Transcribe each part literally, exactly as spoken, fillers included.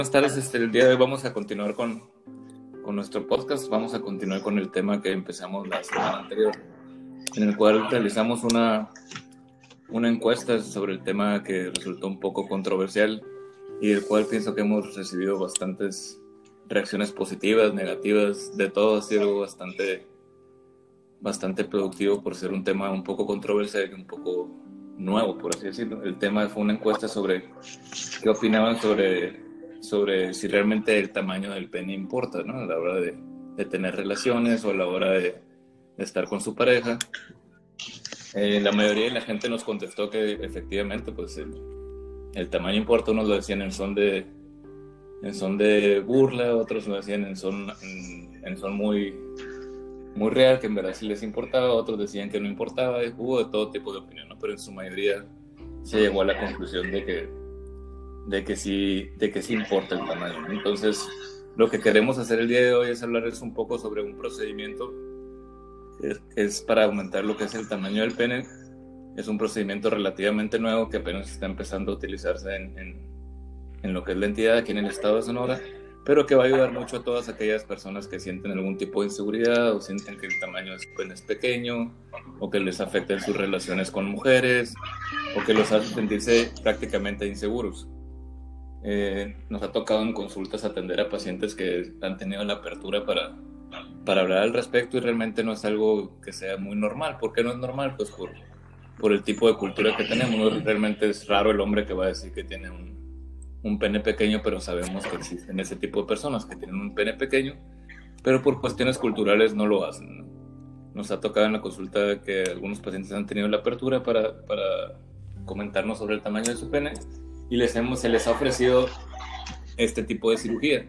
Buenas tardes, este, el día de hoy vamos a continuar con, con nuestro podcast, vamos a continuar con el tema que empezamos la semana anterior, en el cual realizamos una, una encuesta sobre el tema que resultó un poco controversial y del cual pienso que hemos recibido bastantes reacciones positivas, negativas, de todo. Ha sido bastante, bastante productivo por ser un tema un poco controversial y un poco nuevo, por así decirlo. El tema fue una encuesta sobre qué opinaban sobre, sobre si realmente el tamaño del pene importa, ¿no? A la hora de, de tener relaciones o a la hora de, de estar con su pareja. Eh, la mayoría de la gente nos contestó que efectivamente pues el, el tamaño importa. Unos lo decían en son de, en son de burla, otros lo decían en son, en, en son muy, muy real, que en verdad sí les importaba, otros decían que no importaba. Hubo de todo tipo de opinión, ¿no? Pero en su mayoría se llegó a la conclusión de que, de que, sí, de que sí importa el tamaño, ¿no? Entonces, lo que queremos hacer el día de hoy es hablarles un poco sobre un procedimiento que es, que es para aumentar lo que es el tamaño del pene. Es un procedimiento relativamente nuevo que apenas está empezando a utilizarse en, en, en lo que es la entidad aquí en el estado de Sonora, pero que va a ayudar mucho a todas aquellas personas que sienten algún tipo de inseguridad o sienten que el tamaño de su pene es pequeño o que les afecta en sus relaciones con mujeres o que los hace sentirse prácticamente inseguros. Eh, nos ha tocado en consultas atender a pacientes que han tenido la apertura para, para hablar al respecto, y realmente no es algo que sea muy normal. ¿Por qué no es normal? Pues por, por el tipo de cultura que tenemos. Realmente es raro el hombre que va a decir que tiene un, un pene pequeño, pero sabemos que existen ese tipo de personas que tienen un pene pequeño, pero por cuestiones culturales no lo hacen, ¿no? Nos ha tocado en la consulta que algunos pacientes han tenido la apertura para, para comentarnos sobre el tamaño de su pene, y les hemos, se les ha ofrecido este tipo de cirugía.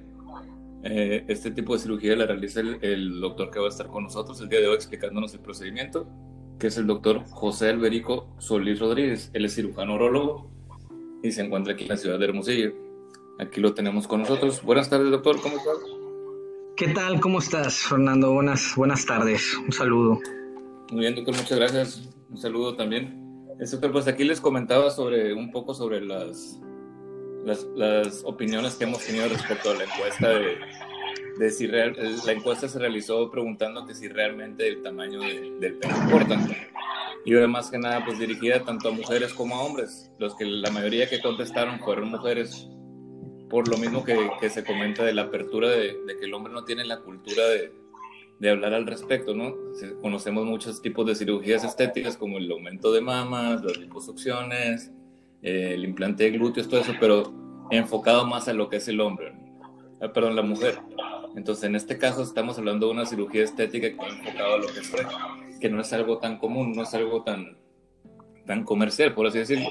Eh, este tipo de cirugía la realiza el, el doctor que va a estar con nosotros el día de hoy explicándonos el procedimiento, que es el doctor José Alberico Solís Rodríguez. Él es cirujano urólogo y se encuentra aquí en la ciudad de Hermosillo. Aquí lo tenemos con nosotros. Buenas tardes, doctor, ¿cómo estás? ¿Qué tal? ¿Cómo estás, Fernando? Buenas, buenas tardes. Un saludo. Muy bien, doctor, muchas gracias. Un saludo también. Doctor, pues aquí les comentaba sobre un poco sobre las, las, las opiniones que hemos tenido respecto a la encuesta de, de si real, la encuesta se realizó preguntando que si realmente el tamaño de, del pene importa. Y además que nada, pues dirigida tanto a mujeres como a hombres. Los que la mayoría que contestaron fueron mujeres, por lo mismo que, que se comenta de la apertura de, de que el hombre no tiene la cultura de, de hablar al respecto, ¿no? Conocemos muchos tipos de cirugías estéticas como el aumento de mamas, las liposucciones, eh, el implante de glúteos, todo eso, pero enfocado más a lo que es el hombre, eh, perdón, la mujer. Entonces, en este caso estamos hablando de una cirugía estética que va enfocado a lo que es, que no es algo tan común, no es algo tan, tan comercial, por así decirlo.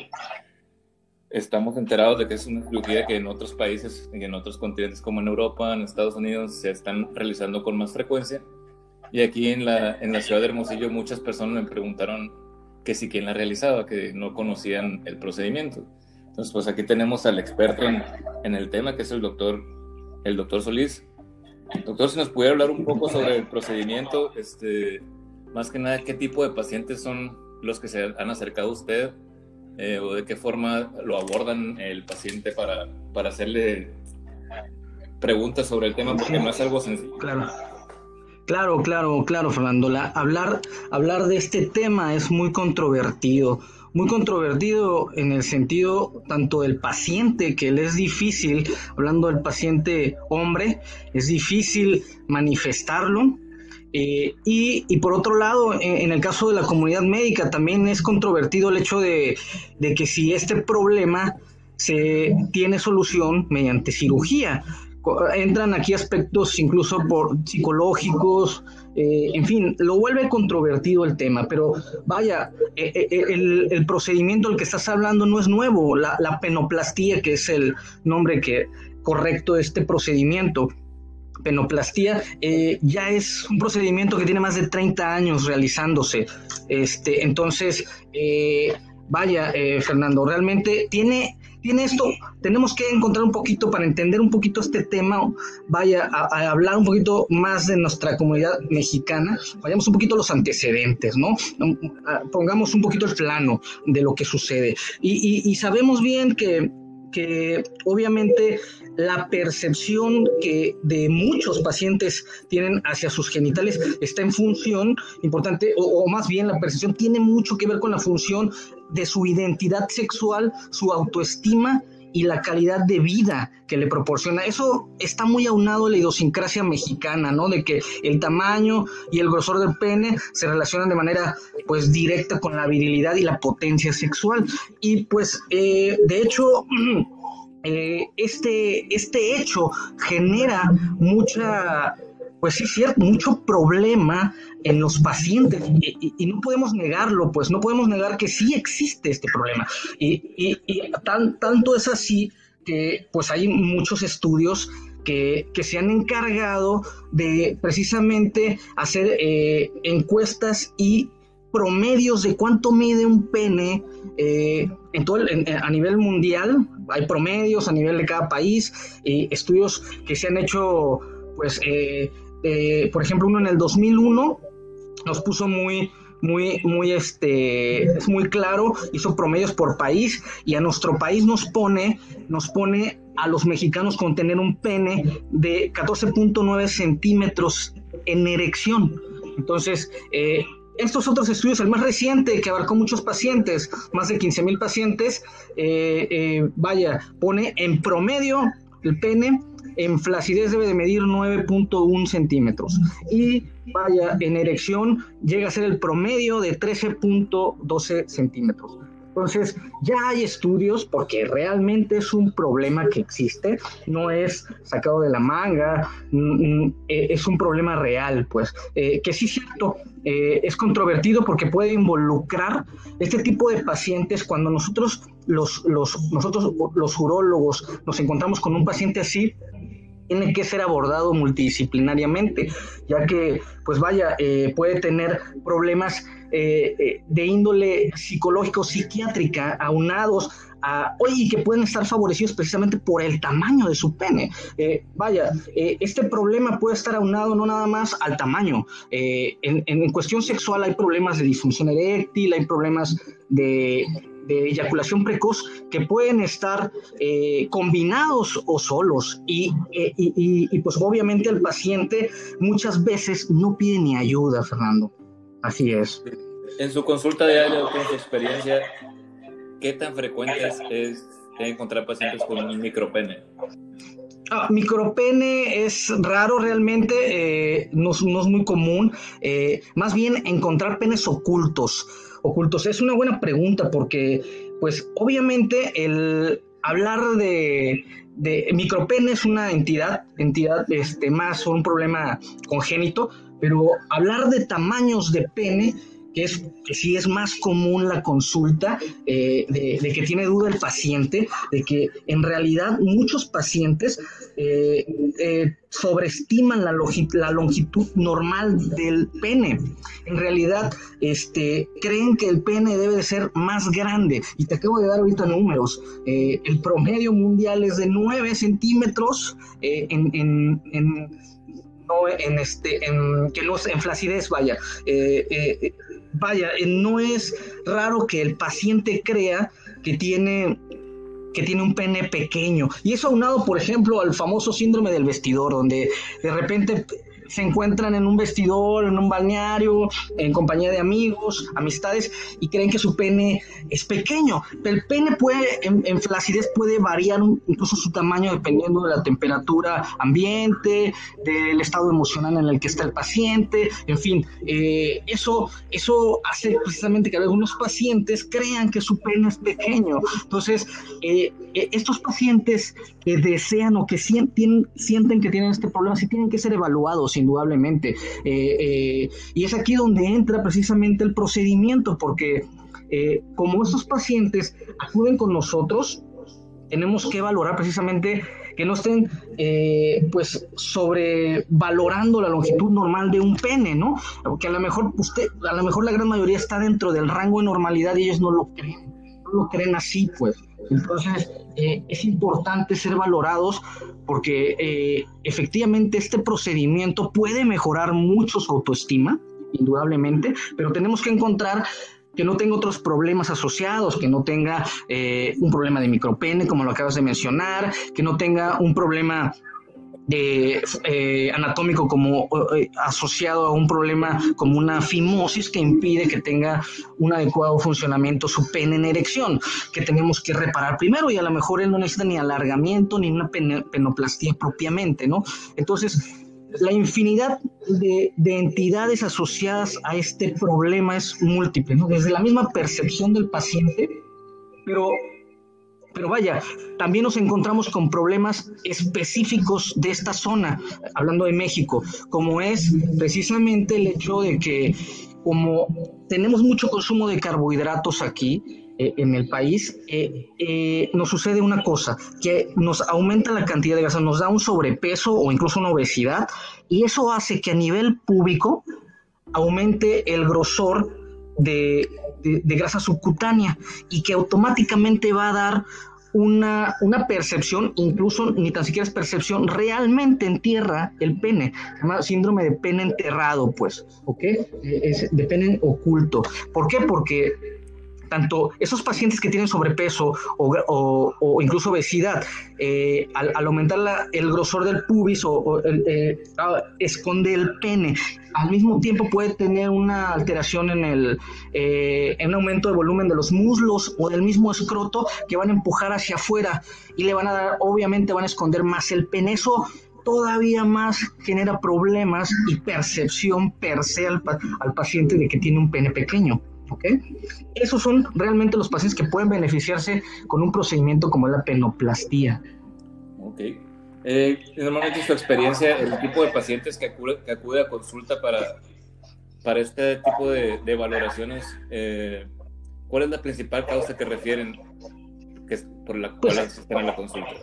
Estamos enterados de que es una cirugía que en otros países y en otros continentes como en Europa, en Estados Unidos, se están realizando con más frecuencia. Y aquí en la, en la ciudad de Hermosillo muchas personas me preguntaron que si quién la realizaba, que no conocían el procedimiento. Entonces, pues aquí tenemos al experto en, en el tema, que es el doctor, el doctor Solís. Doctor, si nos pudiera hablar un poco sobre el procedimiento, este, más que nada, ¿qué tipo de pacientes son los que se han acercado a usted? Eh, o de qué forma lo abordan el paciente para, para hacerle preguntas sobre el tema, porque no es algo sencillo. Claro. Claro, claro, claro, Fernando. La, hablar, hablar de este tema es muy controvertido, muy controvertido en el sentido tanto del paciente, que le es difícil, hablando del paciente hombre, es difícil manifestarlo. Eh, y, y por otro lado, en, en el caso de la comunidad médica también es controvertido el hecho de, de que si este problema se tiene solución mediante cirugía. Entran aquí aspectos incluso por psicológicos, eh, en fin, lo vuelve controvertido el tema, pero vaya, eh, eh, el, el procedimiento del que estás hablando no es nuevo, la, la penoplastía, que es el nombre que, correcto de este procedimiento. Penoplastía eh, ya es un procedimiento que tiene más de treinta años realizándose. Este, entonces, eh, vaya, eh, Fernando, realmente tiene, tiene esto, tenemos que encontrar un poquito para entender un poquito este tema, vaya, a, a hablar un poquito más de nuestra comunidad mexicana, vayamos un poquito a los antecedentes, ¿no? Pongamos un poquito el plano de lo que sucede. Y, y, y sabemos bien que que obviamente la percepción que de muchos pacientes tienen hacia sus genitales está en función importante, o, o más bien la percepción tiene mucho que ver con la función de su identidad sexual, su autoestima y la calidad de vida que le proporciona. Eso está muy aunado a la idiosincrasia mexicana, ¿no? De que el tamaño y el grosor del pene se relacionan de manera, pues, directa con la virilidad y la potencia sexual. Y, pues, eh, de hecho, eh, este, este hecho genera mucha... Pues sí, es cierto, mucho problema en los pacientes y, y, y no podemos negarlo, pues no podemos negar que sí existe este problema. Y, y, y tan, tanto es así que pues hay muchos estudios que, que se han encargado de precisamente hacer eh, encuestas y promedios de cuánto mide un pene eh, en todo el, en, a nivel mundial. Hay promedios a nivel de cada país, eh, estudios que se han hecho, pues, eh, Eh, por ejemplo, uno en el dos mil uno nos puso muy, muy, muy, este, es muy claro, hizo promedios por país y a nuestro país nos pone, nos pone a los mexicanos con tener un pene de catorce punto nueve centímetros en erección. Entonces, eh, estos otros estudios, el más reciente que abarcó muchos pacientes, más de quince mil pacientes, eh, eh, vaya, pone en promedio el pene en flacidez debe de medir nueve punto uno centímetros y vaya, en erección llega a ser el promedio de trece punto doce centímetros. Entonces ya hay estudios porque realmente es un problema que existe, no es sacado de la manga, es un problema real, pues, eh, que sí es cierto, eh, es controvertido porque puede involucrar este tipo de pacientes. Cuando nosotros los, los, nosotros los urólogos nos encontramos con un paciente así, tiene que ser abordado multidisciplinariamente, ya que, pues vaya, eh, puede tener problemas eh, eh, de índole psicológico, psiquiátrica, aunados a, oye, que pueden estar favorecidos precisamente por el tamaño de su pene. Eh, vaya, eh, este problema puede estar aunado no nada más al tamaño. Eh, en, en cuestión sexual hay problemas de disfunción eréctil, hay problemas de... de eyaculación precoz que pueden estar eh, combinados o solos y, eh, y, y, y pues obviamente el paciente muchas veces no pide ni ayuda, Fernando. Así es. En su consulta diaria o con su experiencia, ¿qué tan frecuente es, es encontrar pacientes con un micropene? Ah, micropene es raro realmente, eh, no, no es muy común, eh, más bien encontrar penes ocultos. Ocultos, es una buena pregunta porque, pues, obviamente el hablar de, de micropene es una entidad, entidad este, más o un problema congénito, pero hablar de tamaños de pene, que es que sí es más común la consulta, eh, de, de que tiene duda el paciente, de que en realidad muchos pacientes eh, eh, sobreestiman la, longi- la longitud normal del pene. En realidad, este, creen que el pene debe de ser más grande. Y te acabo de dar ahorita números. Eh, el promedio mundial es de nueve centímetros eh, en, en, en, no, en, este, en, que no, en flacidez, vaya. Eh, eh, vaya, eh, no es raro que el paciente crea que tiene... que tiene un pene pequeño, y eso aunado, por ejemplo, al famoso síndrome del vestidor, donde de repente se encuentran en un vestidor, en un balneario, en compañía de amigos, amistades, y creen que su pene es pequeño. El pene puede, en, en flacidez puede variar un, incluso su tamaño dependiendo de la temperatura ambiente, del estado emocional en el que está el paciente, en fin, eh, eso, eso hace precisamente que algunos pacientes crean que su pene es pequeño. Entonces, eh, estos pacientes que desean o que sienten, sienten que tienen este problema, sí tienen que ser evaluados, indudablemente. Eh, eh, y es aquí donde entra precisamente el procedimiento, porque eh, como estos pacientes acuden con nosotros, tenemos que valorar precisamente que no estén eh, pues sobrevalorando la longitud normal de un pene, ¿no? Porque a lo mejor usted, a lo mejor la gran mayoría está dentro del rango de normalidad y ellos no lo creen, no lo creen así, pues. Entonces, eh, es importante ser valorados porque eh, efectivamente este procedimiento puede mejorar mucho su autoestima, indudablemente, pero tenemos que encontrar que no tenga otros problemas asociados, que no tenga eh, un problema de micropene, como lo acabas de mencionar, que no tenga un problema de, eh, anatómico como eh, asociado a un problema como una fimosis que impide que tenga un adecuado funcionamiento su pene en erección, que tenemos que reparar primero, y a lo mejor él no necesita ni alargamiento ni una pene, penoplastía propiamente, ¿no? Entonces, la infinidad de, de entidades asociadas a este problema es múltiple, ¿no? Desde la misma percepción del paciente, pero, pero vaya, también nos encontramos con problemas específicos de esta zona, hablando de México, como es precisamente el hecho de que como tenemos mucho consumo de carbohidratos aquí, eh, en el país, eh, eh, nos sucede una cosa, que nos aumenta la cantidad de grasa, nos da un sobrepeso o incluso una obesidad, y eso hace que a nivel público aumente el grosor de, de, de grasa subcutánea, y que automáticamente va a dar una, una percepción, incluso ni tan siquiera es percepción, realmente entierra el pene, se llama síndrome de pene enterrado, pues, ¿ok? Es de pene oculto. ¿Por qué? Porque tanto esos pacientes que tienen sobrepeso o, o, o incluso obesidad, eh, al, al aumentar la, el grosor del pubis o, o el, eh, esconde el pene, al mismo tiempo puede tener una alteración en el eh, en un aumento de volumen de los muslos o del mismo escroto, que van a empujar hacia afuera y le van a dar, obviamente van a esconder más el pene. Eso todavía más genera problemas y percepción per se al, al paciente de que tiene un pene pequeño. ¿Okay? Esos son realmente los pacientes que pueden beneficiarse con un procedimiento como la penoplastía. Ok. Eh, normalmente, en su experiencia, el tipo de pacientes que acude, que acude a consulta para, para este tipo de, de valoraciones, eh, ¿cuál es la principal causa que refieren que es por la cual pues, asisten a la consulta?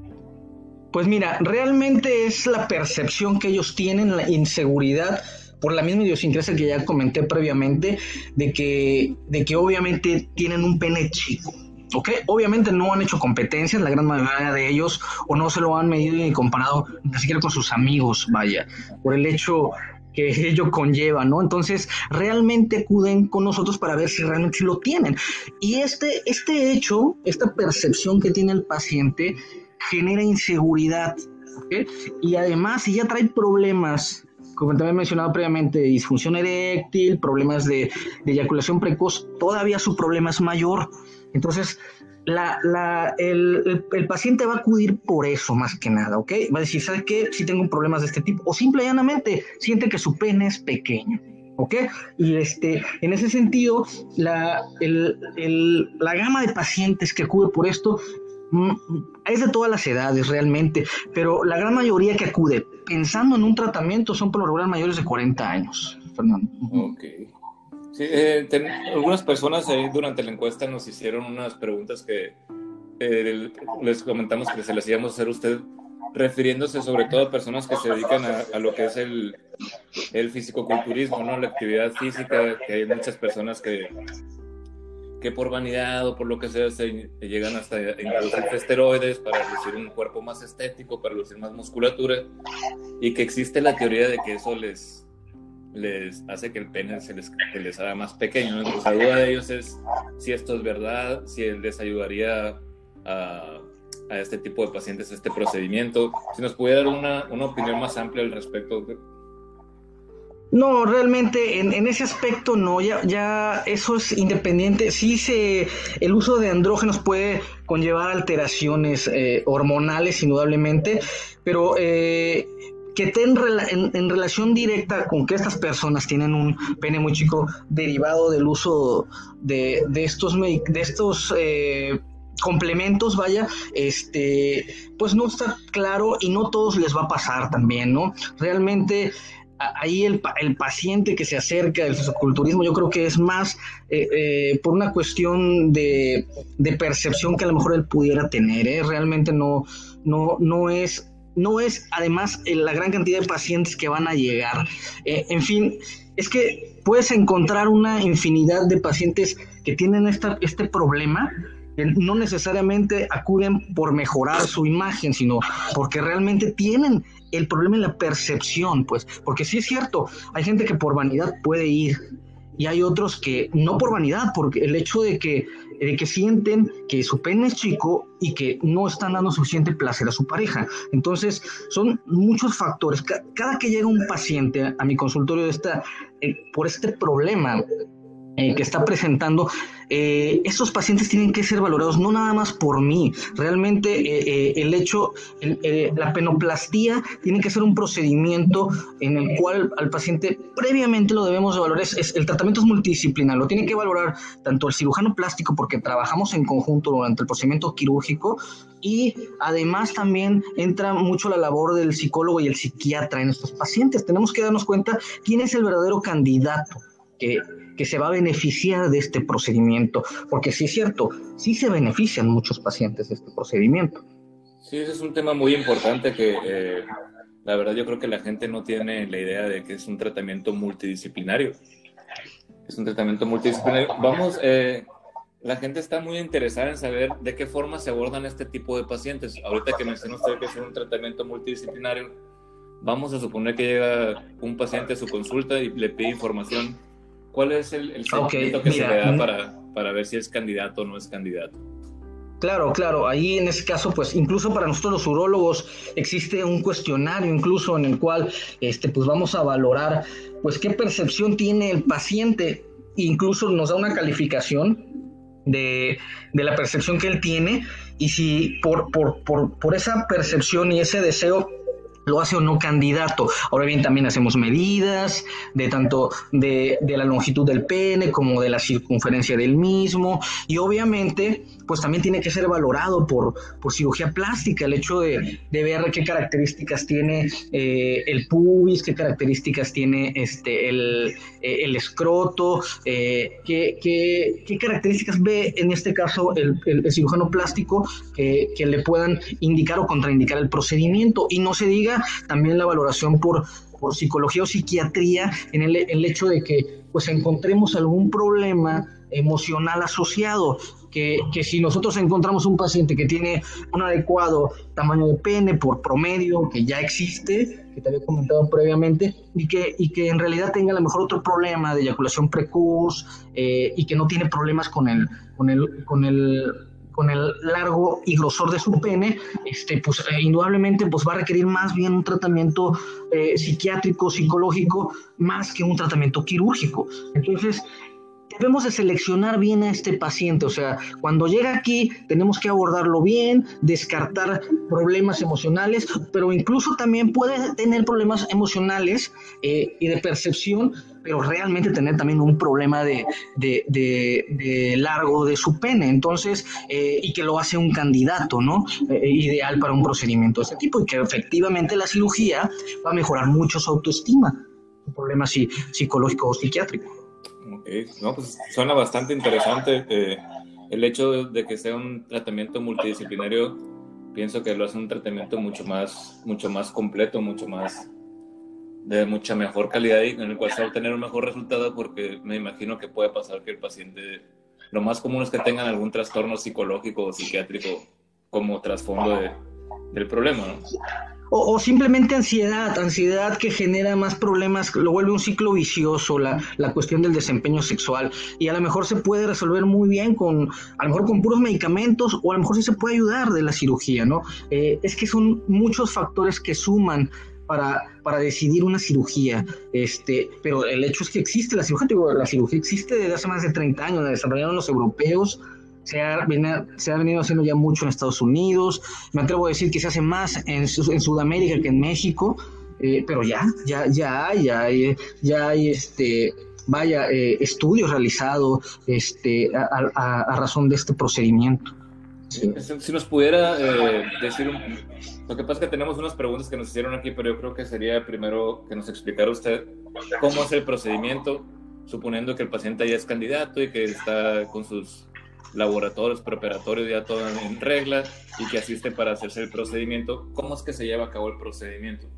Pues mira, realmente es la percepción que ellos tienen, la inseguridad, por la misma idiosincrasia que ya comenté previamente, de que, de que obviamente tienen un pene chico, ¿ok? Obviamente no han hecho competencias, la gran mayoría de ellos, o no se lo han medido ni comparado ni siquiera con sus amigos, vaya, por el hecho que ello conlleva, ¿no? Entonces, realmente acuden con nosotros para ver si realmente lo tienen. Y este, este hecho, esta percepción que tiene el paciente, genera inseguridad, ¿ok? Y además, si ya trae problemas, como también he mencionado previamente, disfunción eréctil, problemas de, de eyaculación precoz, todavía su problema es mayor. Entonces, la, la, el, el, el paciente va a acudir por eso más que nada, ¿ok? Va a decir, ¿sabe qué? Sí tengo problemas de este tipo, o simple y llanamente siente que su pene es pequeño, ¿ok? Y este, en ese sentido, la, el, el, la gama de pacientes que acude por esto es de todas las edades realmente, pero la gran mayoría que acude pensando en un tratamiento son por lo regular mayores de cuarenta años, Fernando. Ok. Sí, eh, ten, algunas personas ahí durante la encuesta nos hicieron unas preguntas que eh, les comentamos que se las íbamos a hacer a usted, refiriéndose sobre todo a personas que se dedican a, a lo que es el, el fisicoculturismo, ¿no? La actividad física, que hay muchas personas que que por vanidad o por lo que sea se llegan hasta introducir esteroides para lucir un cuerpo más estético, para lucir más musculatura, y que existe la teoría de que eso les, les hace que el pene se les, que les haga más pequeño. Entonces, la duda de ellos es si esto es verdad, si les ayudaría a, a este tipo de pacientes este procedimiento. Si nos pudiera dar una, una opinión más amplia al respecto. No, realmente en, en ese aspecto no, ya, ya eso es independiente. Sí, se, el uso de andrógenos puede conllevar alteraciones eh, hormonales indudablemente, pero eh, que esté en, en, en relación directa con que estas personas tienen un pene muy chico derivado del uso de, de estos, de estos eh, complementos, vaya, este, pues no está claro, y no todos les va a pasar también, ¿no? Realmente ahí el, el paciente que se acerca del fisiculturismo, yo creo que es más eh, eh, por una cuestión de, de percepción que a lo mejor él pudiera tener, ¿eh? Realmente no, no, no es, no es además la gran cantidad de pacientes que van a llegar. Eh, en fin, es que puedes encontrar una infinidad de pacientes que tienen esta, este problema, que no necesariamente acuden por mejorar su imagen, sino porque realmente tienen el problema en la percepción, pues, porque sí es cierto, hay gente que por vanidad puede ir y hay otros que no por vanidad, porque el hecho de que, de que sienten que su pene es chico y que no están dando suficiente placer a su pareja. Entonces, son muchos factores. Cada que llega un paciente a mi consultorio de esta, eh, por este problema Eh, que está presentando, eh, estos pacientes tienen que ser valorados no nada más por mí, realmente eh, eh, el hecho, el, eh, la penoplastía tiene que ser un procedimiento en el cual al paciente previamente lo debemos de valorar, es, es, el tratamiento es multidisciplinar, lo tiene que valorar tanto el cirujano plástico porque trabajamos en conjunto durante el procedimiento quirúrgico, y además también entra mucho la labor del psicólogo y el psiquiatra en estos pacientes. Tenemos que darnos cuenta quién es el verdadero candidato que que se va a beneficiar de este procedimiento, porque sí es cierto, sí se benefician muchos pacientes de este procedimiento. Sí, ese es un tema muy importante que eh, la verdad yo creo que la gente no tiene la idea de que es un tratamiento multidisciplinario. Es un tratamiento multidisciplinario. Vamos, eh, la gente está muy interesada en saber de qué forma se abordan este tipo de pacientes. Ahorita que mencionó usted que es un tratamiento multidisciplinario, vamos a suponer que llega un paciente a su consulta y le pide información. ¿Cuál es el, el seguimiento okay, que mira, se le da para, para ver si es candidato o no es candidato? Claro, claro. Ahí en ese caso, pues incluso para nosotros los urólogos existe un cuestionario incluso en el cual este, pues vamos a valorar pues qué percepción tiene el paciente. Incluso nos da una calificación de, de la percepción que él tiene y si por, por, por, por esa percepción y ese deseo lo hace o no candidato. Ahora bien, también hacemos medidas de tanto de, de la longitud del pene como de la circunferencia del mismo, y obviamente pues también tiene que ser valorado por, por cirugía plástica, el hecho de, de ver qué características tiene eh, el pubis, qué características tiene este el, eh, el escroto, eh, qué, qué, qué características ve en este caso el, el, el cirujano plástico que, que le puedan indicar o contraindicar el procedimiento. Y no se diga también la valoración por, por psicología o psiquiatría en el, el hecho de que pues encontremos algún problema emocional asociado, que, que si nosotros encontramos un paciente que tiene un adecuado tamaño de pene por promedio, que ya existe, que te había comentado previamente, y que, y que en realidad tenga a lo mejor otro problema de eyaculación precoz eh, y que no tiene problemas con el, con el, con el con el largo y grosor de su pene, este, pues eh, indudablemente pues va a requerir más bien un tratamiento eh, psiquiátrico, psicológico, más que un tratamiento quirúrgico. Entonces, debemos de seleccionar bien a este paciente, o sea, cuando llega aquí tenemos que abordarlo bien, descartar problemas emocionales, pero incluso también puede tener problemas emocionales eh, y de percepción, pero realmente tener también un problema de, de, de, de largo de su pene, entonces, eh, y que lo hace un candidato, ¿no? Eh, ideal para un procedimiento de este tipo, y que efectivamente la cirugía va a mejorar mucho su autoestima, un problema sí, psicológico o psiquiátrico. Okay. No, pues suena bastante interesante eh, el hecho de que sea un tratamiento multidisciplinario. Pienso que lo hace un tratamiento mucho más, mucho más completo, mucho más de mucha mejor calidad y en el cual se va a obtener un mejor resultado, porque me imagino que puede pasar que el paciente, lo más común es que tengan algún trastorno psicológico o psiquiátrico como trasfondo de, del problema, ¿no? O, o simplemente ansiedad, ansiedad que genera más problemas, lo vuelve un ciclo vicioso, la, la cuestión del desempeño sexual, y a lo mejor se puede resolver muy bien con, a lo mejor con puros medicamentos, o a lo mejor sí se puede ayudar de la cirugía, ¿no? Eh, es que son muchos factores que suman para, para decidir una cirugía, este, pero el hecho es que existe la cirugía, digo, la cirugía existe desde hace más de treinta años, la desarrollaron los europeos. Se ha, se ha venido haciendo ya mucho en Estados Unidos, me atrevo a decir que se hace más en, en Sudamérica que en México, eh, pero ya, ya, ya hay, ya hay, ya hay este, vaya, eh, estudios realizados este, a, a, a razón de este procedimiento. Sí. Si nos pudiera eh, decir, un, lo que pasa es que tenemos unas preguntas que nos hicieron aquí, pero yo creo que sería primero que nos explicara usted cómo es el procedimiento, suponiendo que el paciente ya es candidato y que está con sus laboratorios preparatorios ya todo en regla y que asiste para hacerse el procedimiento. ¿Cómo es que se lleva a cabo el procedimiento?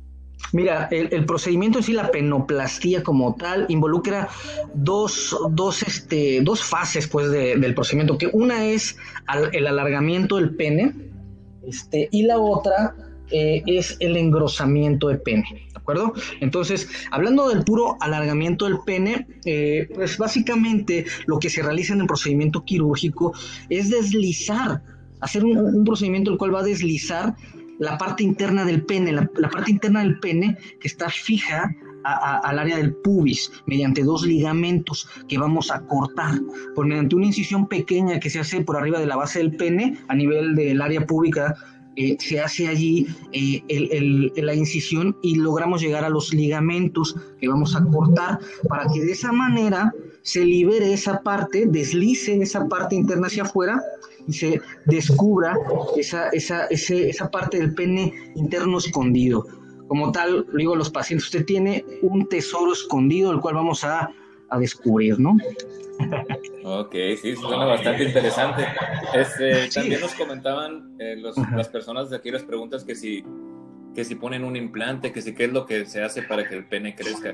Mira, el, el procedimiento en sí, la penoplastía como tal, involucra dos, dos, este, dos fases pues, de, del procedimiento, que una es al, el alargamiento del pene, este, y la otra eh, es el engrosamiento de pene, ¿de acuerdo? Entonces, hablando del puro alargamiento del pene, eh, pues básicamente lo que se realiza en el procedimiento quirúrgico es deslizar, hacer un, un procedimiento el cual va a deslizar la parte interna del pene, la, la parte interna del pene que está fija a, a, al área del pubis mediante dos ligamentos que vamos a cortar por mediante una incisión pequeña que se hace por arriba de la base del pene a nivel del área púbica. Eh, se hace allí eh, el, el, la incisión y logramos llegar a los ligamentos que vamos a cortar para que de esa manera se libere esa parte, deslice esa parte interna hacia afuera y se descubra esa, esa, ese, esa parte del pene interno escondido. Como tal, le digo a los pacientes, usted tiene un tesoro escondido, el cual vamos a, a descubrir, ¿no? Ok, sí, suena bastante interesante. Este, sí. También nos comentaban eh, los, las personas de aquí las preguntas que si, que si ponen un implante, que si qué es lo que se hace para que el pene crezca.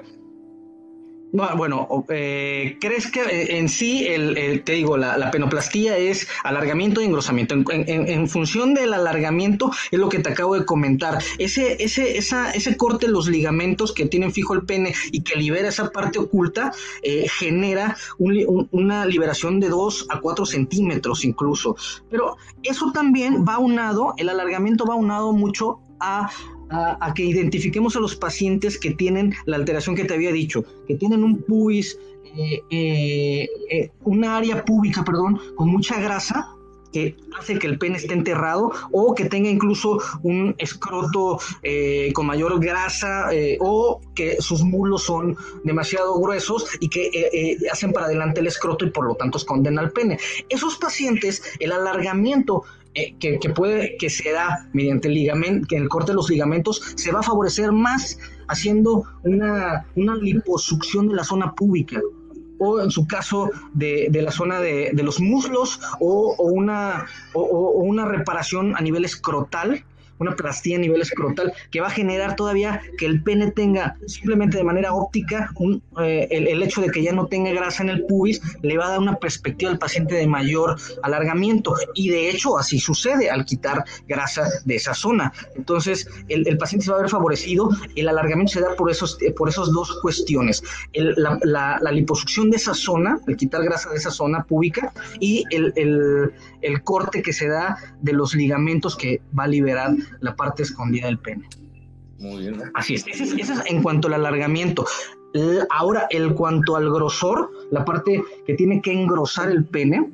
Bueno, eh, ¿crees que en sí, el, el, te digo, la, la penoplastía es alargamiento y engrosamiento? En, en, en función del alargamiento es lo que te acabo de comentar. Ese, ese, esa, ese corte de los ligamentos que tienen fijo el pene y que libera esa parte oculta, eh, genera un, un, una liberación de dos a cuatro centímetros incluso. Pero eso también va unado, el alargamiento va unado mucho a... A, a que identifiquemos a los pacientes que tienen la alteración que te había dicho, que tienen un pubis, eh, eh, eh, una área púbica, perdón, con mucha grasa, que hace que el pene esté enterrado, o que tenga incluso un escroto eh, con mayor grasa, eh, o que sus muslos son demasiado gruesos y que eh, eh, hacen para adelante el escroto y por lo tanto esconden al pene. Esos pacientes, el alargamiento eh, que, que puede que se da mediante el ligamento, que el corte de los ligamentos se va a favorecer más haciendo una, una liposucción de la zona púbica, o en su caso de, de la zona de, de los muslos, o, o, una, o, o una reparación a nivel escrotal, una plastía a nivel escrotal, que va a generar todavía que el pene tenga, simplemente de manera óptica, un, eh, el, el hecho de que ya no tenga grasa en el pubis, le va a dar una perspectiva al paciente de mayor alargamiento, y de hecho así sucede al quitar grasa de esa zona. Entonces el, el paciente se va a ver favorecido. El alargamiento se da por esos, por esos dos cuestiones, el, la, la, la liposucción de esa zona, el quitar grasa de esa zona púbica, y el, el, el corte que se da de los ligamentos que va a liberar la parte escondida del pene. Muy bien, ¿no? Así es, ese es, ese es en cuanto al alargamiento. Ahora, en cuanto al grosor, la parte que tiene que engrosar el pene,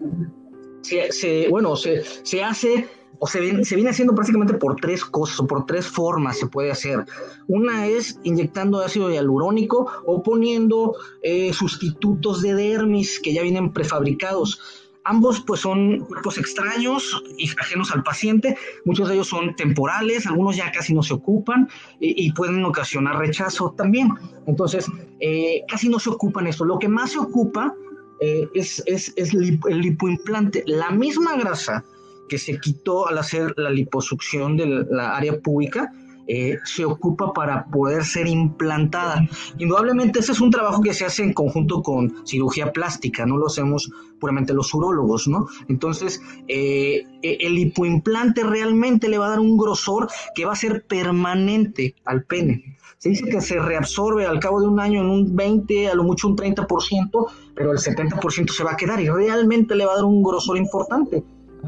se, se, bueno, se, se hace, o se viene, se viene haciendo prácticamente por tres cosas, o por tres formas se puede hacer. Una es inyectando ácido hialurónico o poniendo eh, sustitutos de dermis que ya vienen prefabricados. Ambos pues son cuerpos extraños y ajenos al paciente, muchos de ellos son temporales, algunos ya casi no se ocupan y, y pueden ocasionar rechazo también. Entonces, eh, casi no se ocupan esto. Lo que más se ocupa eh, es, es, es lip, el lipoimplante, la misma grasa que se quitó al hacer la liposucción de la área púbica. Eh, se ocupa para poder ser implantada. Indudablemente ese es un trabajo que se hace en conjunto con cirugía plástica, no lo hacemos puramente los urólogos, ¿no? Entonces eh, el lipoimplante realmente le va a dar un grosor que va a ser permanente al pene. Se dice que se reabsorbe al cabo de un año en un veinte, a lo mucho un treinta por ciento, pero el setenta por ciento se va a quedar y realmente le va a dar un grosor importante.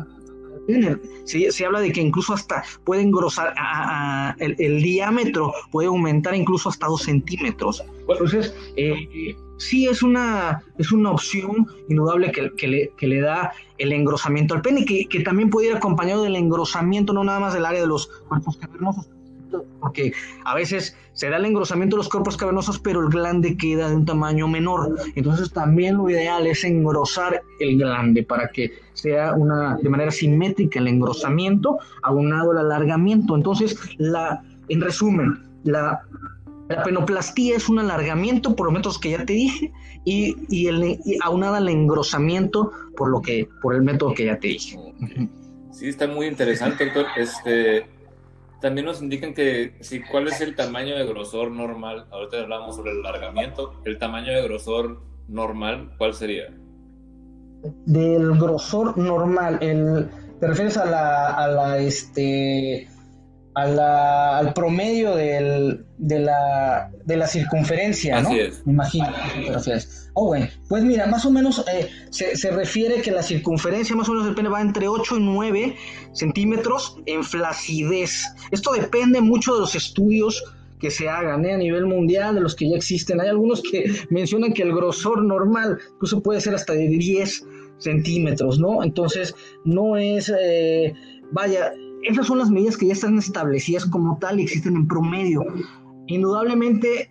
Se, se habla de que incluso hasta puede engrosar, a, a, el, el diámetro puede aumentar incluso hasta dos centímetros. Entonces, eh, sí es una, es una opción indudable que, que, le, que le da el engrosamiento al pene, que, que también puede ir acompañado del engrosamiento, no nada más del área de los cuerpos cavernosos, porque a veces se da el engrosamiento de los cuerpos cavernosos, pero el glande queda de un tamaño menor. Entonces también lo ideal es engrosar el glande para que sea una de manera simétrica el engrosamiento, aunado al alargamiento. Entonces, la, en resumen, la, la penoplastía es un alargamiento por los métodos que ya te dije, y, y, el, y aunada al engrosamiento por, lo que, por el método que ya te dije. Sí, está muy interesante, doctor. Este... También nos indican que si cuál es el tamaño de grosor normal. Ahorita hablamos sobre el alargamiento. El tamaño de grosor normal, ¿cuál sería? Del grosor normal, el, ¿te refieres a la, a la este a la, al promedio del, de, la, de la circunferencia, ¿no? Así es. Me imagino que te refieres. Oh, bueno, pues mira, más o menos eh, se, se refiere que la circunferencia más o menos del pene va entre ocho y nueve centímetros en flacidez. Esto depende mucho de los estudios que se hagan, ¿eh? A nivel mundial, de los que ya existen. Hay algunos que mencionan que el grosor normal incluso puede ser hasta de diez centímetros, ¿no? Entonces, no es, eh, vaya, esas son las medidas que ya están establecidas como tal y existen en promedio. Indudablemente,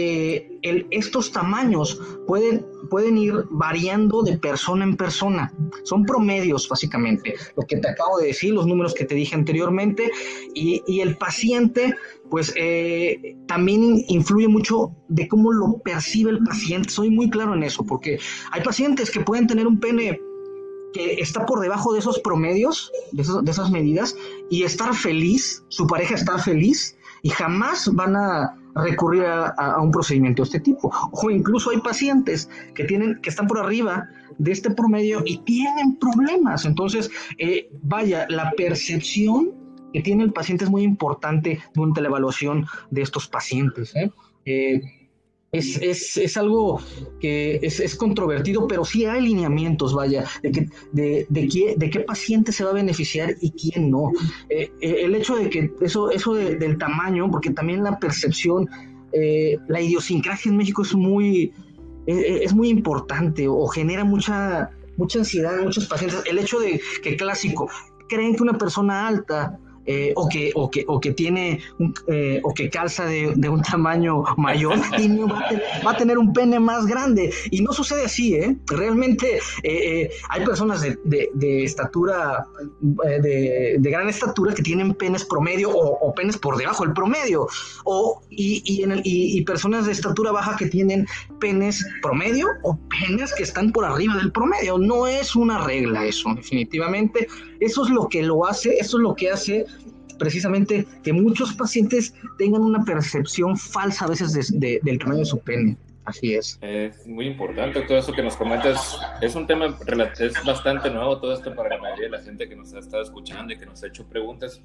eh, el, estos tamaños pueden, pueden ir variando de persona en persona. Son promedios, básicamente, lo que te acabo de decir, los números que te dije anteriormente, y, y el paciente, pues, eh, también influye mucho de cómo lo percibe el paciente. Soy muy claro en eso, porque hay pacientes que pueden tener un pene que está por debajo de esos promedios, de, esos, de esas medidas, y estar feliz, su pareja está feliz, y jamás van a recurrir a, a un procedimiento de este tipo. O incluso hay pacientes que tienen, que están por arriba de este promedio y tienen problemas. Entonces, eh, vaya, la percepción que tiene el paciente es muy importante durante la evaluación de estos pacientes, ¿eh? Eh, Es, es, es algo que es, es controvertido, pero sí hay lineamientos, vaya, de, que, de, de, qué, de qué paciente se va a beneficiar y quién no. Eh, eh, el hecho de que eso, eso de, del tamaño, porque también la percepción, eh, la idiosincrasia en México es muy, eh, es muy importante o genera mucha, mucha ansiedad en muchos pacientes. El hecho de que, clásico, creen que una persona alta Eh, o, que, o, que, o que tiene un, eh, o que calza de, de un tamaño mayor y no va, a tener, va a tener un pene más grande, y no sucede así, ¿eh? Realmente eh, eh, hay personas de, de, de estatura eh, de, de gran estatura que tienen penes promedio o, o penes por debajo del promedio, o, y, y, en el, y, y personas de estatura baja que tienen penes promedio o penes que están por arriba del promedio. No es una regla eso, definitivamente. Eso es lo que lo hace, eso es lo que hace precisamente que muchos pacientes tengan una percepción falsa a veces de, de, del tamaño de su pene. Así es. Es muy importante todo eso que nos comentas. Es un tema, es bastante nuevo todo esto para la mayoría de la gente que nos ha estado escuchando y que nos ha hecho preguntas.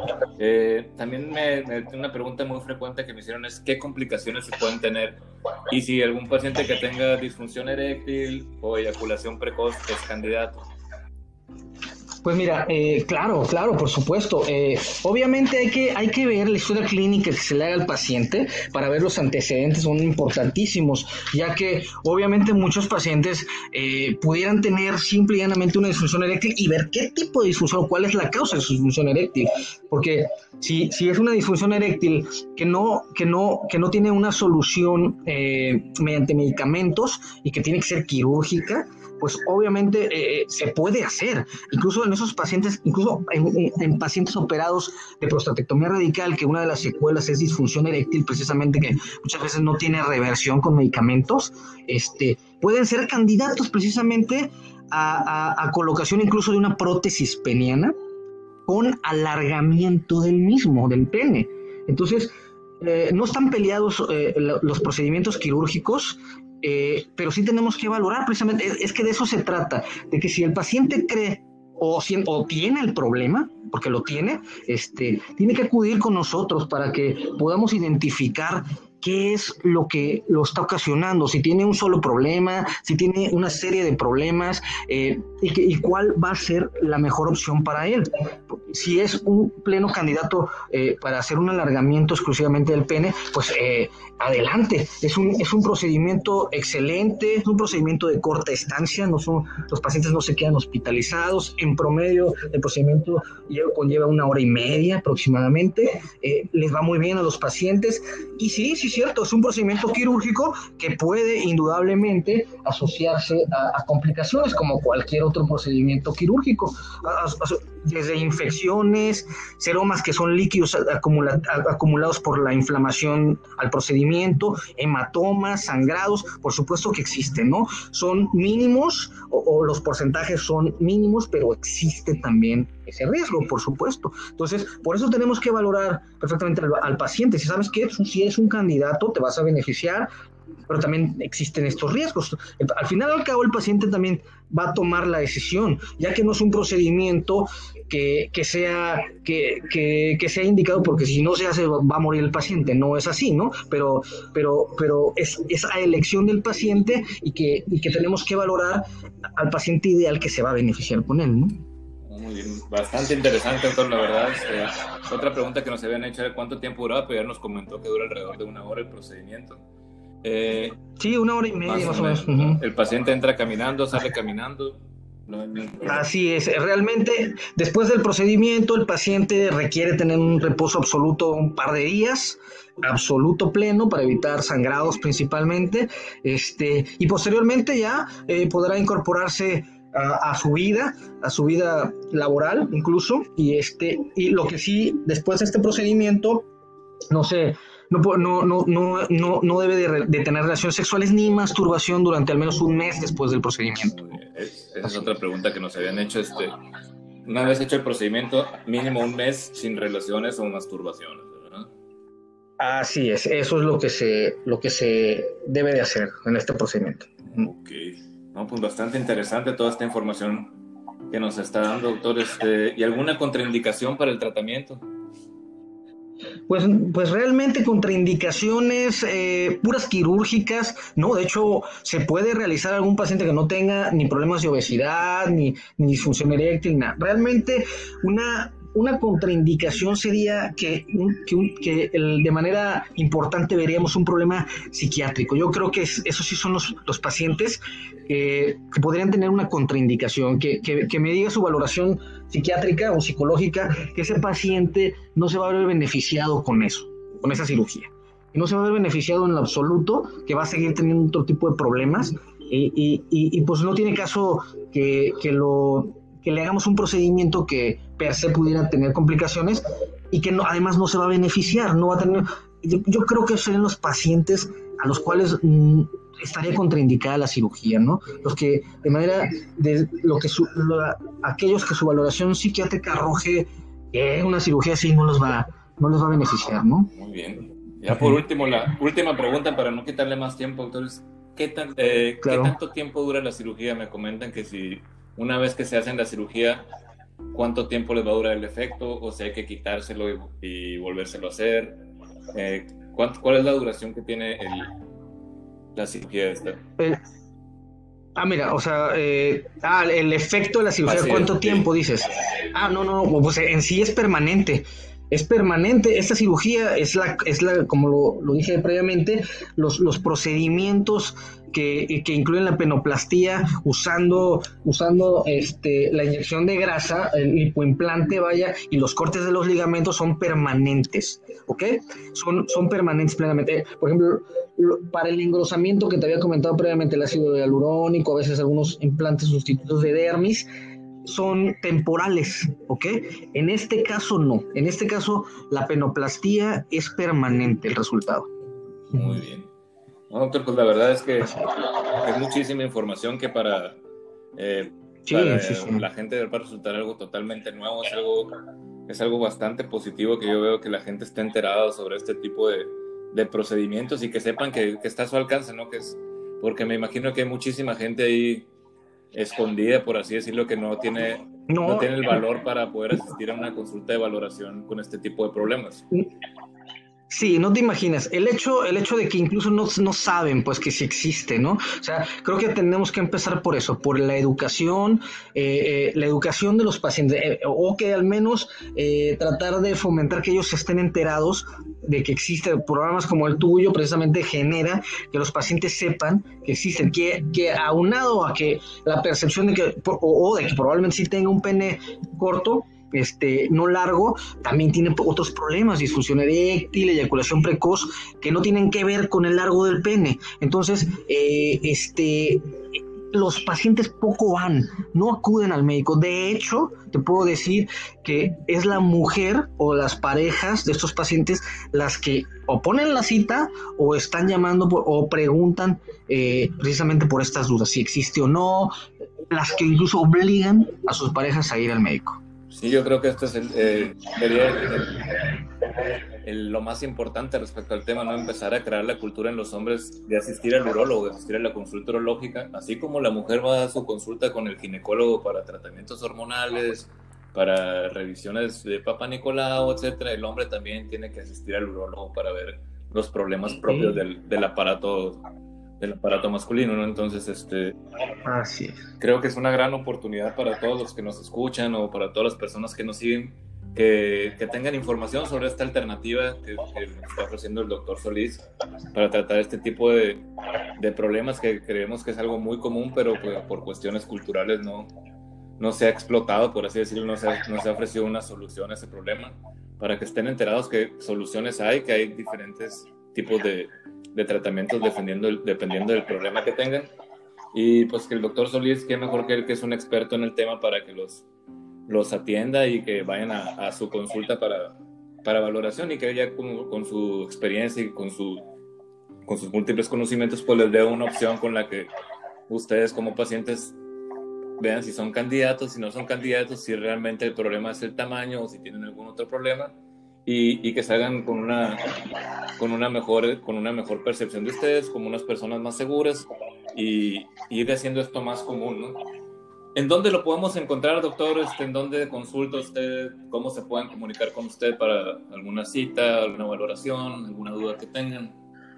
Eh, también me, me, una pregunta muy frecuente que me hicieron es ¿qué complicaciones se pueden tener? Y si algún paciente que tenga disfunción eréctil o eyaculación precoz es candidato. Pues mira, eh, claro, claro, por supuesto. Eh, obviamente hay que, hay que ver la historia clínica que se le haga al paciente para ver los antecedentes, son importantísimos, ya que obviamente muchos pacientes eh, pudieran tener simple y llanamente una disfunción eréctil y ver qué tipo de disfunción o cuál es la causa de su disfunción eréctil. Porque si, si es una disfunción eréctil que no, que no, que no tiene una solución eh, mediante medicamentos y que tiene que ser quirúrgica, pues obviamente eh, se puede hacer, incluso en esos pacientes, incluso en, en pacientes operados de prostatectomía radical, que una de las secuelas es disfunción eréctil, precisamente que muchas veces no tiene reversión con medicamentos, este, pueden ser candidatos precisamente a, a, a colocación incluso de una prótesis peniana con alargamiento del mismo, del pene. Entonces, eh, no están peleados eh, los procedimientos quirúrgicos, Eh, pero sí tenemos que valorar precisamente, es, es que de eso se trata, de que si el paciente cree o, si, o tiene el problema, porque lo tiene, este, tiene que acudir con nosotros para que podamos identificar qué es lo que lo está ocasionando, si tiene un solo problema, si tiene una serie de problemas, eh, y, que, y cuál va a ser la mejor opción para él. Si es un pleno candidato eh, para hacer un alargamiento exclusivamente del pene, pues eh, adelante, es un, es un procedimiento excelente, es un procedimiento de corta estancia, no son, los pacientes no se quedan hospitalizados, en promedio el procedimiento conlleva una hora y media aproximadamente, eh, les va muy bien a los pacientes, y sí, sí es cierto, es un procedimiento quirúrgico que puede indudablemente asociarse a, a complicaciones como cualquier otro procedimiento quirúrgico, a, a, desde infecciones, seromas que son líquidos acumula, acumulados por la inflamación al procedimiento, hematomas, sangrados, por supuesto que existen, ¿no? Son mínimos o, o los porcentajes son mínimos, pero existe también ese riesgo, por supuesto. Entonces, por eso tenemos que valorar perfectamente al, al paciente. Si sabes que si es un candidato, te vas a beneficiar, pero también existen estos riesgos. Al final y al cabo el paciente también va a tomar la decisión, ya que no es un procedimiento que, que, sea, que, que, que sea indicado porque si no se hace va a morir el paciente, no es así, ¿no? Pero, pero, pero es, es a elección del paciente y que, y que tenemos que valorar al paciente ideal que se va a beneficiar con él, ¿no? Muy bien, bastante interesante, doctor, la verdad. Este, otra pregunta que nos habían hecho era cuánto tiempo duraba, pero ya nos comentó que dura alrededor de una hora el procedimiento. Eh, sí, una hora y media más, más o menos. Uh-huh. El paciente entra caminando, sale caminando. No, no, Así es, realmente después del procedimiento el paciente requiere tener un reposo absoluto un par de días, absoluto pleno para evitar sangrados principalmente, este, y posteriormente ya eh, podrá incorporarse A, a su vida, a su vida laboral incluso, y este, y lo que sí, después de este procedimiento, no sé, no, no, no, no, no, no debe de, de tener relaciones sexuales ni masturbación durante al menos un mes después del procedimiento. Es, esa es otra pregunta que nos habían hecho, este, una vez hecho el procedimiento, mínimo un mes sin relaciones o masturbaciones, ¿verdad? Así es, eso es lo que se, lo que se debe de hacer en este procedimiento. Ok. No, pues bastante interesante toda esta información que nos está dando, doctor. Este, ¿y alguna contraindicación para el tratamiento? Pues, pues realmente contraindicaciones eh, puras quirúrgicas, no, de hecho se puede realizar algún paciente que no tenga ni problemas de obesidad, ni, ni disfunción eréctil, nada. Realmente una... Una contraindicación sería que, que, que el, de manera importante veríamos un problema psiquiátrico. Yo creo que es, esos sí son los, los pacientes que, que podrían tener una contraindicación, que, que, que me diga su valoración psiquiátrica o psicológica, que ese paciente no se va a ver beneficiado con eso, con esa cirugía. Y no se va a ver beneficiado en lo absoluto, que va a seguir teniendo otro tipo de problemas y, y, y, y pues no tiene caso que, que lo... que le hagamos un procedimiento que per se pudiera tener complicaciones y que no, además no se va a beneficiar, no va a tener... Yo, yo creo que serían los pacientes a los cuales mmm, estaría contraindicada la cirugía, ¿no? Los que de manera de lo que su, lo, aquellos que su valoración psiquiátrica arroje que una cirugía así no los va, no les va a beneficiar, ¿no? Muy bien. Ya por último, la última pregunta para no quitarle más tiempo, doctores. ¿Qué, tan, eh, claro. ¿Qué tanto tiempo dura la cirugía? Me comentan que si una vez que se hacen la cirugía, ¿cuánto tiempo les va a durar el efecto? O si hay que quitárselo y, y volvérselo a hacer. Eh, ¿cuál, ¿Cuál es la duración que tiene el, la cirugía esta? Eh, ah, mira, o sea, eh, ah, el efecto de la cirugía, Así ¿cuánto es, tiempo sí. dices? Ah, no, no, pues en sí es permanente. Es permanente, esta cirugía es la, es la como lo, lo dije previamente, los, los procedimientos que, que incluyen la penoplastía usando, usando este, la inyección de grasa, el lipoimplante, vaya, y los cortes de los ligamentos son permanentes, ¿ok? Son, son permanentes plenamente. Por ejemplo, para el engrosamiento que te había comentado previamente, el ácido hialurónico, a veces algunos implantes sustitutos de dermis, son temporales, ¿ok? En este caso no, en este caso la penoplastía es permanente el resultado. Muy bien. No, doctor, pues la verdad es que es muchísima información que para, eh, sí, para sí, sí. la gente va a resultar algo totalmente nuevo, es algo, es algo bastante positivo que yo veo que la gente esté enterada sobre este tipo de, de procedimientos y que sepan que, que está a su alcance, ¿no? Que es, porque me imagino que hay muchísima gente ahí escondida, por así decirlo, que no tiene, no, no tiene el valor para poder asistir a una consulta de valoración con este tipo de problemas. Sí, no te imaginas, el hecho, el hecho de que incluso no, no saben pues que sí existe, ¿no? O sea, creo que tenemos que empezar por eso, por la educación, eh, eh, la educación de los pacientes, eh, o que al menos eh, tratar de fomentar que ellos estén enterados de que existen programas como el tuyo, precisamente genera que los pacientes sepan que existen, que, que aunado a que la percepción de que, o, o de que probablemente sí tenga un pene corto, Este, no largo, también tiene otros problemas, disfunción eréctil, eyaculación precoz, que no tienen que ver con el largo del pene. Entonces, eh, este, los pacientes poco van, no acuden al médico. De hecho, te puedo decir que es la mujer o las parejas de estos pacientes las que o ponen la cita o están llamando por, o preguntan eh, precisamente por estas dudas, si existe o no, las que incluso obligan a sus parejas a ir al médico. Sí, yo creo que esto es el, eh, sería el, el, el, lo más importante respecto al tema, ¿no? Empezar a crear la cultura en los hombres de asistir al urólogo, de asistir a la consulta urológica, así como la mujer va a su consulta con el ginecólogo para tratamientos hormonales, para revisiones de Papá Nicolau, etcétera. El hombre también tiene que asistir al urólogo para ver los problemas propios del, del aparato del aparato masculino, ¿no? Entonces, este, así es. Creo que es una gran oportunidad para todos los que nos escuchan o para todas las personas que nos siguen, que, que tengan información sobre esta alternativa que, que está ofreciendo el doctor Solís para tratar este tipo de, de problemas que creemos que es algo muy común, pero que por cuestiones culturales no, no se ha explotado, por así decirlo, no se, ha, no se ha ofrecido una solución a ese problema, para que estén enterados que soluciones hay, que hay diferentes tipos de, de tratamientos dependiendo, dependiendo del problema que tengan. Y pues que el doctor Solís, qué mejor que él, que es un experto en el tema, para que los, los atienda y que vayan a, a su consulta para, para valoración, y que ella con, con su experiencia y con, su, con sus múltiples conocimientos pues les dé una opción con la que ustedes como pacientes vean si son candidatos, si no son candidatos, si realmente el problema es el tamaño o si tienen algún otro problema, y, y que salgan con una, con, una mejor, con una mejor percepción de ustedes, como unas personas más seguras, y, y ir haciendo esto más común, ¿no? ¿En dónde lo podemos encontrar, doctor? Este, ¿En dónde consulta usted? ¿Cómo se pueden comunicar con usted para alguna cita, alguna valoración, alguna duda que tengan?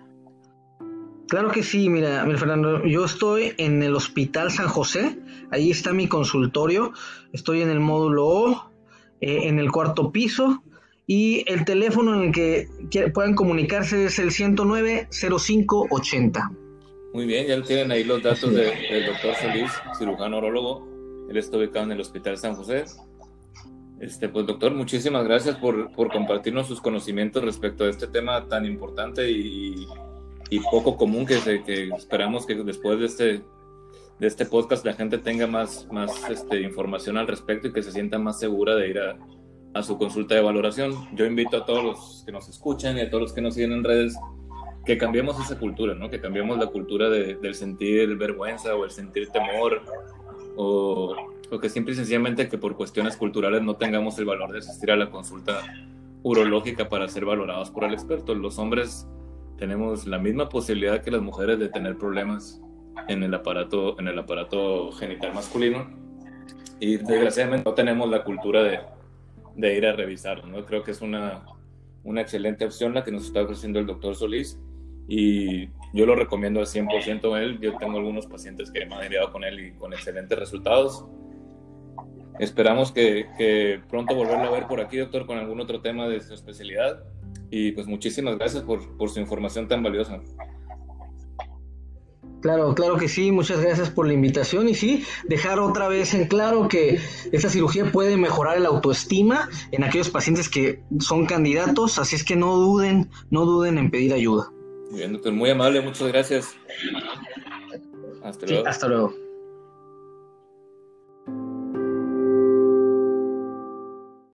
Claro que sí, mira, mira, Fernando, yo estoy en el Hospital San José, ahí está mi consultorio, estoy en el módulo O, eh, en el cuarto piso, y el teléfono en el que puedan comunicarse es el ciento nueve, cero cinco, ochenta. Muy bien, ya tienen ahí los datos de, del doctor Solís, cirujano urólogo. Él está ubicado en el Hospital San José. Este, pues doctor, muchísimas gracias por, por compartirnos sus conocimientos respecto a este tema tan importante y, y poco común, que, se, que esperamos que después de este, de este podcast la gente tenga más, más este, información al respecto y que se sienta más segura de ir a, a su consulta de valoración. Yo invito a todos los que nos escuchan y a todos los que nos siguen en redes que cambiemos esa cultura, ¿no? Que cambiemos la cultura de, del sentir vergüenza o el sentir temor, o, o que simple y sencillamente que por cuestiones culturales no tengamos el valor de asistir a la consulta urológica para ser valorados por el experto. Los hombres tenemos la misma posibilidad que las mujeres de tener problemas en el aparato, en el aparato genital masculino, y desgraciadamente no tenemos la cultura de, de ir a revisar, ¿no? Creo que es una, una excelente opción la que nos está ofreciendo el doctor Solís, y yo lo recomiendo al cien por ciento a él. Yo tengo algunos pacientes que me han enviado con él y con excelentes resultados. Esperamos que, que pronto volverlo a ver por aquí, doctor, con algún otro tema de su especialidad, y pues muchísimas gracias por, por su información tan valiosa. Claro, claro que sí, muchas gracias por la invitación, y sí, dejar otra vez en claro que esta cirugía puede mejorar la autoestima en aquellos pacientes que son candidatos, así es que no duden, no duden en pedir ayuda. Muy bien, doctor, muy amable, muchas gracias. Hasta luego. Sí, hasta luego.